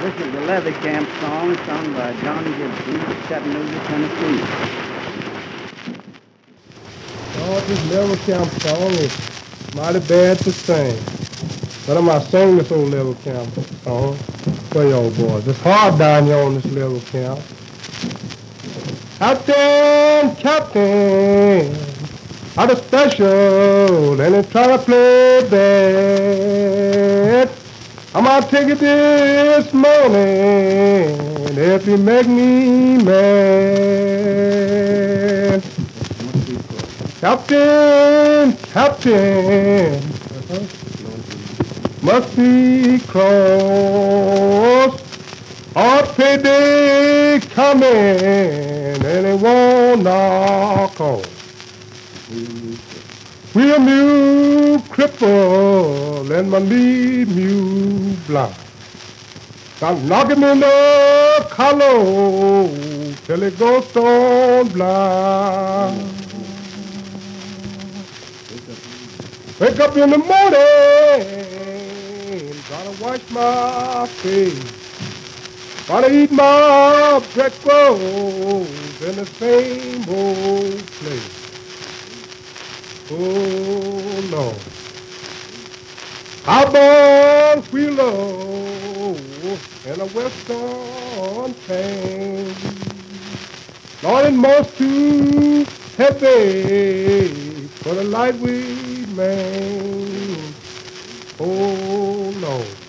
This is the Leather Camp song sung by John Gibson of Chattanooga, Tennessee. Oh, this Leather Camp song is mighty bad to sing. But I'm going to sing this old Leather Camp song for y'all boys. It's hard down here on this Leather Camp. Captain, Captain, I'm a special, and they try to play bad. I'm gonna take it this morning if you make me mad. Captain, Captain, must be close. Our payday coming and it won't knock on. We're new cripple and my lead you blind. I'm knocking in the collar till it goes stone blind. Wake up in the morning, gotta wash my face. Gotta eat my breakfast in the same old place. Oh, Lord. I born Wheeler in a western pain. Lord, it most too heavy for the lightweight man. Oh, Lord.